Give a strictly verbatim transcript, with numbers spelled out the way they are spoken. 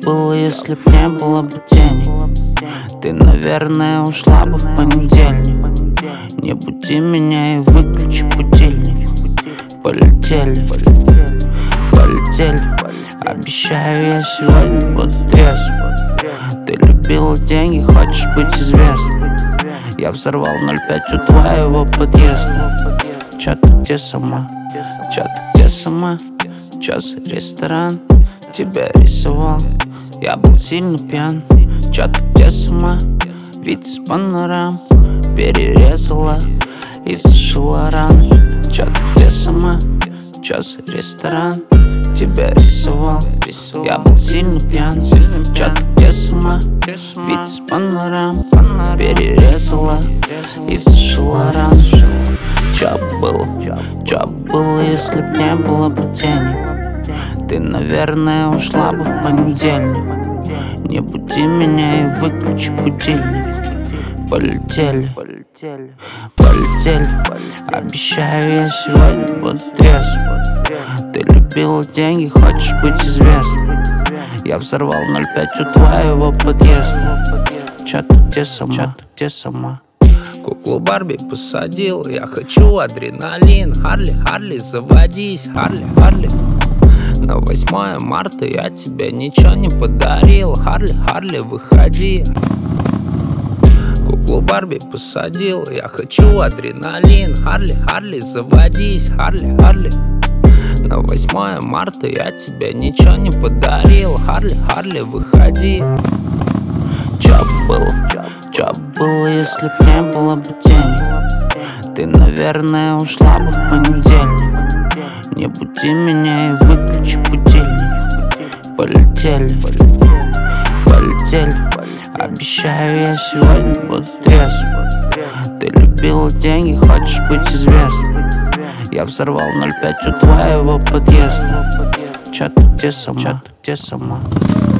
было, если б не было бы денег? Ты, наверное, ушла бы в понедельник. Не буди меня и выключи будильник. Полетели, полетели. Обещаю, я сегодня буду трезв. Ты любила деньги, хочешь быть известной. Я взорвал ноль пять у твоего подъезда. Чё ты где сама? Чё ты где сама? Чё за ресторан? Тебя рисовал, я был сильно пьян. Чё ты где сама? Вид из панорам перерезала и зашила раны. Чё ты где сама? Чё за ресторан? Тебя рисовал, я был сильно пьян. Чё ты где сама? Вид из панорам перерезала и зашила раны. Чё было? Чё было, если б не было бы денег? Ты, наверное, ушла бы в понедельник. Не буди меня и выключи будильник. Полетели, полетели. Обещаю, я сегодня буду трезв. Ты любила деньги, хочешь быть известной. Я взорвал ноль пять у твоего подъезда. Чё ты где сама? Чё ты где сама? Куклу Барби посадил, я хочу адреналин. Харли, Харли, заводись, Харли, Харли. На восьмое марта я тебе ничего не подарил. Харли, Харли, выходи. Куклу Барби посадил, я хочу адреналин. Харли, Харли, заводись, Харли, Харли. На восьмое марта я тебе ничего не подарил. Харли, Харли, выходи. Чё было? Чё было, если б не было бы денег? Ты, наверное, ушла бы в понедельник. Не буди меня и выключи будильник. Полетели, полетели. Обещаю, я сегодня буду трезв. Ты любила деньги, хочешь быть известной. Я взорвал ноль пять у твоего подъезда. Чё ты где сама? Чё ты где сама?